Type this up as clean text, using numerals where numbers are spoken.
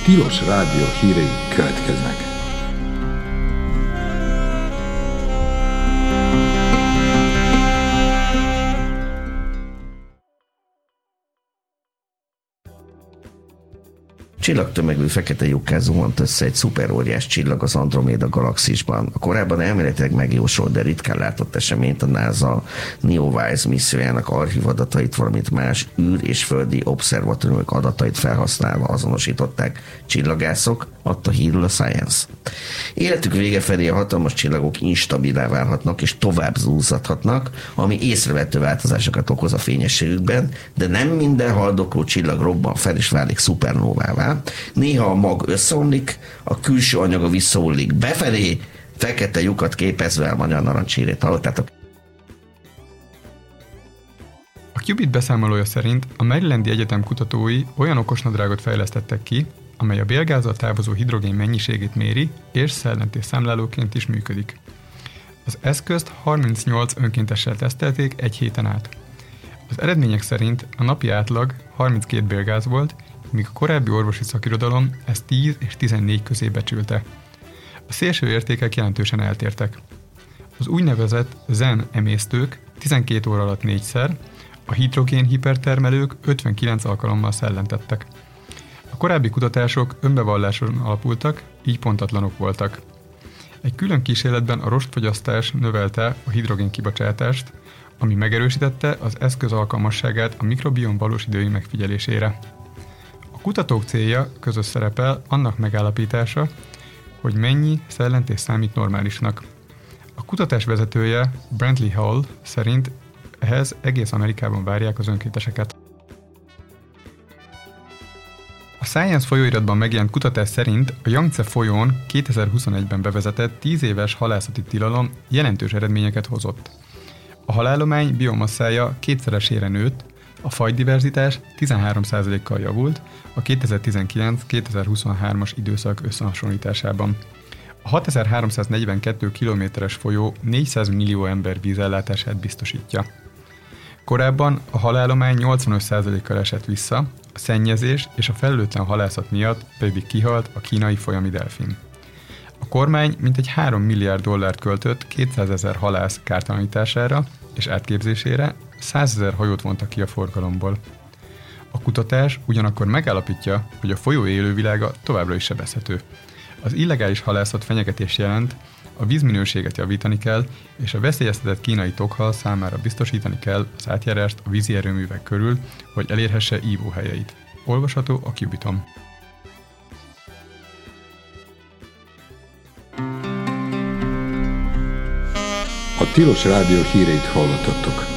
Tilos Rádió hírei következnek. Csillagtömegű fekete lyukkán zuhant össze egy szuperóriás csillag az Androméda galaxisban. A korábban elméletileg megjósolt, de ritkán látott eseményt a NASA NEOWISE missziójának archívadatait, valamint más űr- és földi obszervatóriumok adatait felhasználva azonosították csillagászok, adta hírül a Science. Életük vége felé a hatalmas csillagok instabilá válhatnak és tovább zúzzadhatnak, ami észrevehető változásokat okoz a fényességükben, de nem minden haldokló csillag robban fel és válik szupernóvává. Néha a mag összeomlik, a külső anyaga visszaollik befelé, fekete lyukat képezve a magyar narancshírét hallottátok. A Qubit beszámolója szerint a Marylandi Egyetem kutatói olyan okosnadrágot fejlesztettek ki, amely a bélgázzal távozó hidrogén mennyiségét méri, és szellentésszámlálóként is működik. Az eszközt 38 önkéntessel tesztelték egy héten át. Az eredmények szerint a napi átlag 32 bélgáz volt, míg a korábbi orvosi szakirodalom ezt 10 és 14 közé becsülte. A szélső értékek jelentősen eltértek. Az úgynevezett Zen emésztők 12 óra alatt 4-szer, a hidrogén hipertermelők 59 alkalommal szellentettek. A korábbi kutatások önbevalláson alapultak, így pontatlanok voltak. Egy külön kísérletben a rostfogyasztás növelte a hidrogén kibocsátást, ami megerősítette az eszköz alkalmasságát a mikrobiom valós idejű megfigyelésére. A kutatók célja közös szerepel annak megállapítása, hogy mennyi szellentés számít normálisnak. A kutatás vezetője, Brantley Hall szerint ehhez egész Amerikában várják az önkénteseket. A Science folyóiratban megjelent kutatás szerint a Yangtze folyón 2021-ben bevezetett 10 éves halászati tilalom jelentős eredményeket hozott. A halállomány biomasszája kétszeresére nőtt, a fajdiverzitás 13%-kal javult a 2019-2023-as időszak összehasonlításában. A 6342 kilométeres folyó 400 millió ember vízellátását biztosítja. Korábban a halállomány 85%-kal esett vissza, a szennyezés és a felelőtlen halászat miatt pedig kihalt a kínai folyami delfin. A kormány mintegy 3 milliárd dollárt költött 200 000 halász kártalanítására és átképzésére, 100 000 hajót vontak ki a forgalomból. A kutatás ugyanakkor megállapítja, hogy a folyó élővilága továbbra is sebezhető. Az illegális halászat fenyegetés jelent, a vízminőséget javítani kell, és a veszélyeztetett kínai tokhal számára biztosítani kell az átjárást a vízi erőművek körül, hogy elérhesse ívóhelyeit. Olvasható a Qubiton. A Tilos Rádió híreit hallottatok.